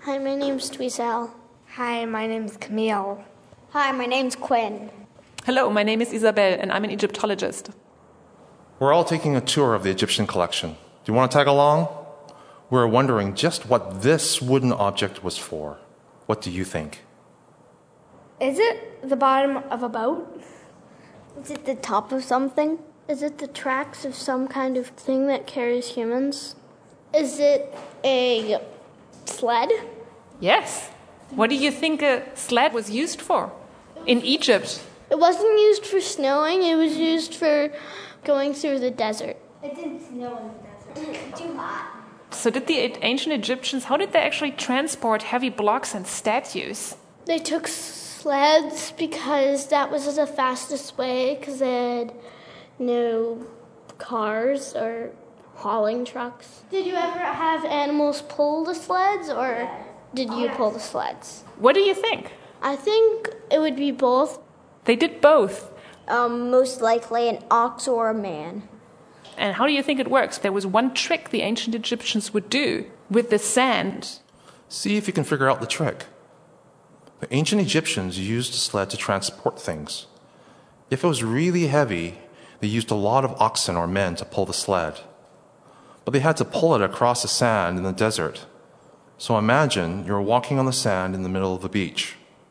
Hi, my name's Twizel. Hi, my name's Camille. Hi, my name's Quinn. Hello, my name is Isabel, and I'm an Egyptologist. We're all taking a tour of the Egyptian collection. Do you want to tag along? We're wondering just what this wooden object was for. What do you think? Is it the bottom of a boat? Is it the top of something? Is it the tracks of some kind of thing that carries humans? Is it a sled? Yes. What do you think a sled was used for in Egypt? It wasn't used for snowing, it was used for going through the desert. It didn't snow in the desert. It's too hot. So did the ancient Egyptians, how did they actually transport heavy blocks and statues? They took sleds because that was the fastest way, because they had no cars or hauling trucks. Did you ever have animals pull the sleds, or did you pull the sleds? What do you think? I think it would be both. They did both. Most likely an ox or a man. And how do you think it works? There was one trick the ancient Egyptians would do with the sand. See if you can figure out the trick. The ancient Egyptians used a sled to transport things. If it was really heavy, they used a lot of oxen or men to pull the sled. But they had to pull it across the sand in the desert. So imagine you're walking on the sand in the middle of the beach.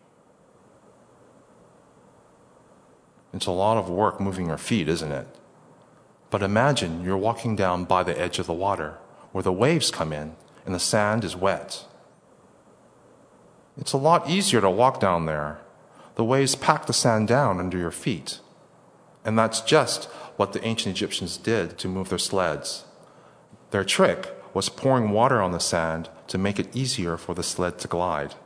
It's a lot of work moving your feet, isn't it? But imagine you're walking down by the edge of the water, where the waves come in and the sand is wet. It's a lot easier to walk down there. The waves pack the sand down under your feet. And that's just what the ancient Egyptians did to move their sleds. Their trick was pouring water on the sand to make it easier for the sled to glide.